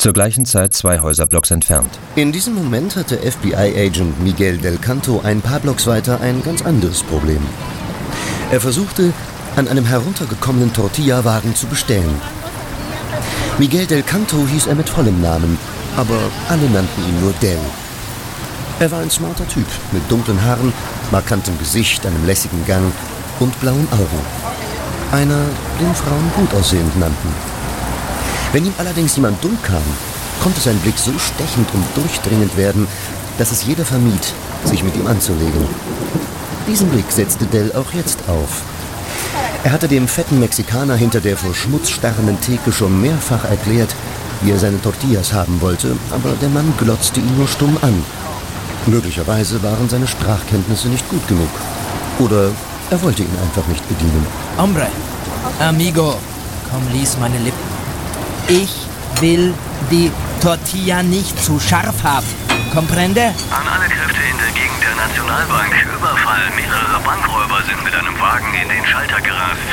Zur gleichen Zeit 2 Häuserblocks entfernt. In diesem Moment hatte FBI-Agent Miguel del Canto ein paar Blocks weiter ein ganz anderes Problem. Er versuchte, an einem heruntergekommenen Tortilla-Wagen zu bestellen. Miguel del Canto hieß er mit vollem Namen, aber alle nannten ihn nur Del. Er war ein smarter Typ mit dunklen Haaren, markantem Gesicht, einem lässigen Gang und blauen Augen. Einer, den Frauen gut aussehend nannten. Wenn ihm allerdings jemand dumm kam, konnte sein Blick so stechend und durchdringend werden, dass es jeder vermied, sich mit ihm anzulegen. Diesen Blick setzte Del auch jetzt auf. Er hatte dem fetten Mexikaner hinter der vor Schmutz starrenden Theke schon mehrfach erklärt, wie er seine Tortillas haben wollte, aber der Mann glotzte ihn nur stumm an. Möglicherweise waren seine Sprachkenntnisse nicht gut genug. Oder er wollte ihn einfach nicht bedienen. Hombre, amigo, komm, lies meine Lippen. Ich will die Tortilla nicht zu scharf haben. Comprende? An alle Kräfte in der Gegend der Nationalbank. Überfall. Mehrere Bankräuber sind mit einem Wagen in den Schalter gerast.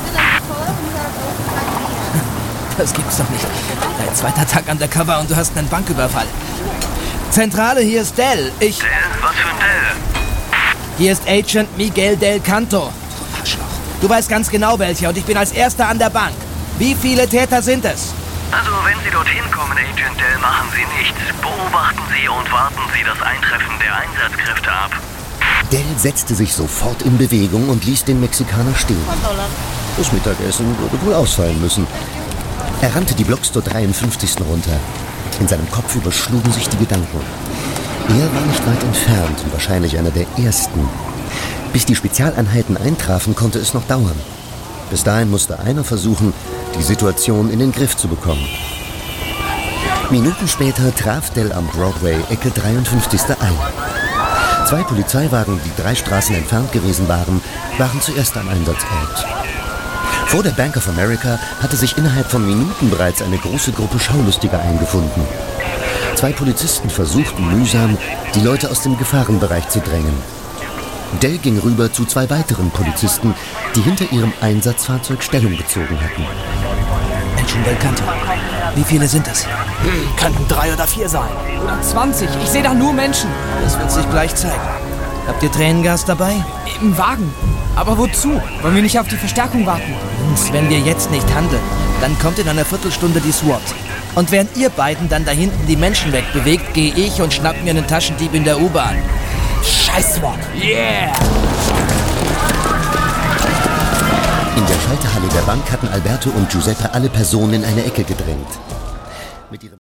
Das gibt's doch nicht. Dein zweiter Tag undercover und du hast einen Banküberfall. Zentrale, hier ist Del. Del? Was für ein Del? Hier ist Agent Miguel del Canto. Du weißt ganz genau welcher und ich bin als Erster an der Bank. Wie viele Täter sind es? Also, wenn Sie dorthin kommen, Agent Del, machen Sie nichts. Beobachten Sie und warten Sie das Eintreffen der Einsatzkräfte ab. Del setzte sich sofort in Bewegung und ließ den Mexikaner stehen. Das Mittagessen würde wohl ausfallen müssen. Er rannte die Blocks zur 53. runter. In seinem Kopf überschlugen sich die Gedanken. Er war nicht weit entfernt und wahrscheinlich einer der Ersten. Bis die Spezialeinheiten eintrafen, konnte es noch dauern. Bis dahin musste einer versuchen, die Situation in den Griff zu bekommen. Minuten später traf Del am Broadway, Ecke 53. ein. 2 Polizeiwagen, die 3 Straßen entfernt gewesen waren zuerst am Einsatzort. Vor der Bank of America hatte sich innerhalb von Minuten bereits eine große Gruppe Schaulustiger eingefunden. 2 Polizisten versuchten mühsam, die Leute aus dem Gefahrenbereich zu drängen. Del ging rüber zu 2 weiteren Polizisten, die hinter ihrem Einsatzfahrzeug Stellung bezogen hatten. Agent del Canto, wie viele sind es? Könnten 3 oder 4 sein. Oder 20. Ich sehe da nur Menschen. Das wird sich gleich zeigen. Habt ihr Tränengas dabei? Im Wagen. Aber wozu? Wollen wir nicht auf die Verstärkung warten? Jungs, wenn wir jetzt nicht handeln, dann kommt in einer Viertelstunde die SWAT. Und während ihr beiden dann da hinten die Menschen wegbewegt, gehe ich und schnapp mir einen Taschendieb in der U-Bahn. Scheiß SWAT. Yeah! In der Schalterhalle der Bank hatten Alberto und Giuseppe alle Personen in eine Ecke gedrängt. Mit ihrem